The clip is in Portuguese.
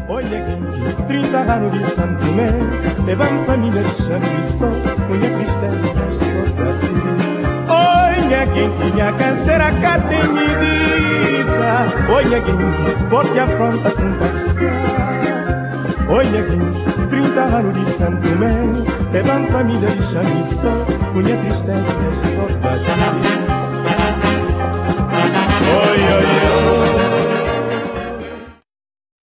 Olha aqui, 30 anos de Santo Tomé, levamos família de chamiçó, minha tristeza toda aqui. Olha quem tinha câncer a carta em medida. Olha quem forte afronta com passar. Olha quem 30 anos de Santo Tomé, levamos família de chamiçó, minha tristeza toda aqui.